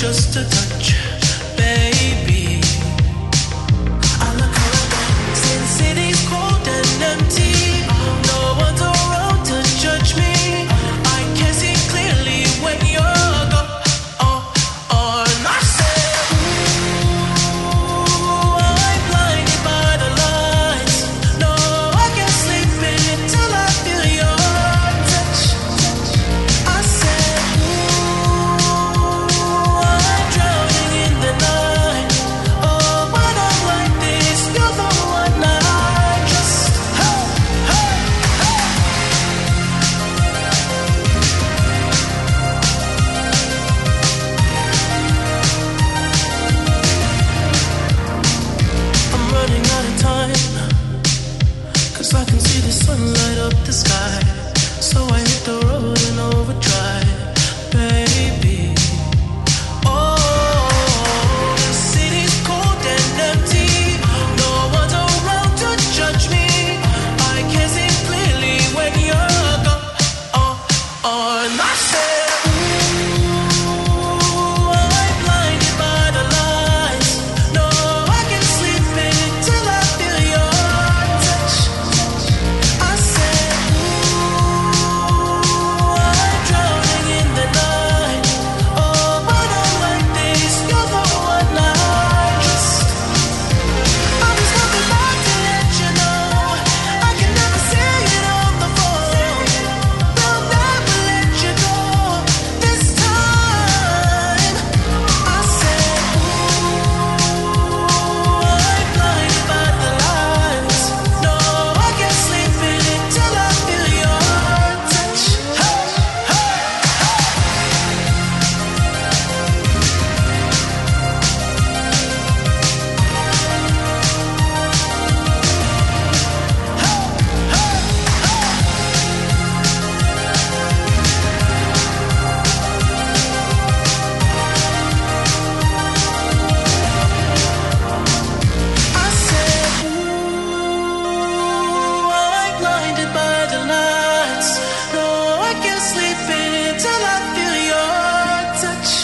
just a touch, baby. I look around, since city's cold and empty, no one's around to judge me. I can see clearly when you're gone. I said, ooh, I'm blinded by the lights. No, I can't sleep until I feel your touch. I said, ooh, I'm drowning in the night. Oh, when I'm like this, you're the one I trust. Hey, hey, hey. I'm running out of time, 'cause I can see the sun light up the sky. So I hit the road in overdrive, baby. Oh, the city's cold and empty. No one's around to judge me. I can see clearly when you're gone. And I said, ooh, I'm blinded by the lights. No, I can't sleep until I feel your touch. I said, ooh, I'm drowning in the night. Oh, when I'm like this, you're the one I trust. I'm just coming back to let you know I can never say it on the phone. They'll never let you go this time. I said, ooh, I'm blinded by the lights. No, I can't sleep until I feel your touch. Hey, hey, I said, ooh, I'm blinded by the lights. No, I can't sleep until I feel your touch.